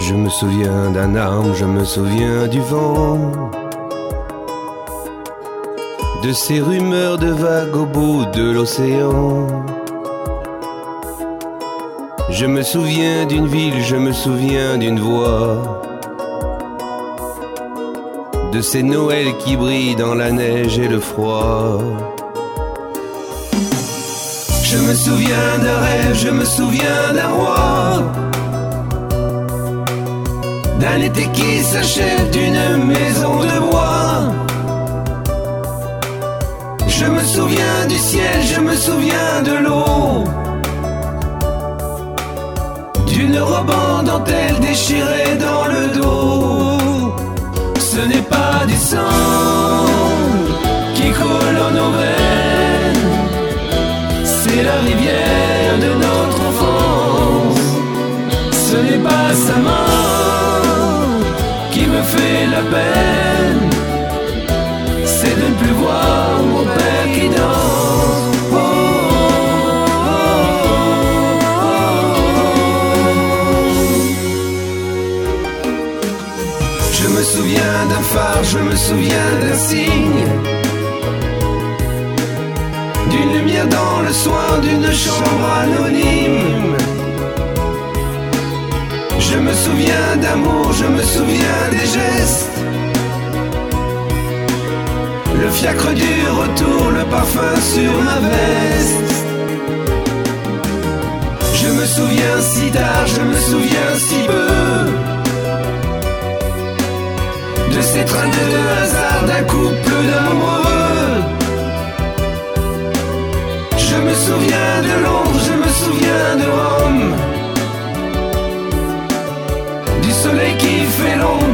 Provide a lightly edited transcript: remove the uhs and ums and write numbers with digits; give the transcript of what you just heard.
Je me souviens d'un arbre, je me souviens du vent, de ces rumeurs de vagues au bout de l'océan. Je me souviens d'une ville, je me souviens d'une voix, de ces Noëls qui brillent dans la neige et le froid. Je me souviens d'un rêve, je me souviens d'un roi, d'un été qui s'achève, d'une maison de bois. Je me souviens du ciel, je me souviens de l'eau, d'une robe en dentelle déchirée dans le dos. Ce n'est pas du sang qui coule en nos veines, c'est la rivière de notre enfance. Ce n'est pas sa main qui me fait la peine, c'est de ne plus voir mon père qui danse. Oh, oh, oh, oh. Je me souviens d'un phare, je me souviens d'un signe, d'une lumière dans le soir, d'une chambre anonyme. Je me souviens d'amour, je me souviens des gestes, le fiacre du retour, le parfum sur ma veste. Je me souviens si tard, je me souviens si peu, de ces trains de hasard d'un couple d'amoureux. Je me souviens de Londres, je me souviens de Rome, du soleil qui fait l'ombre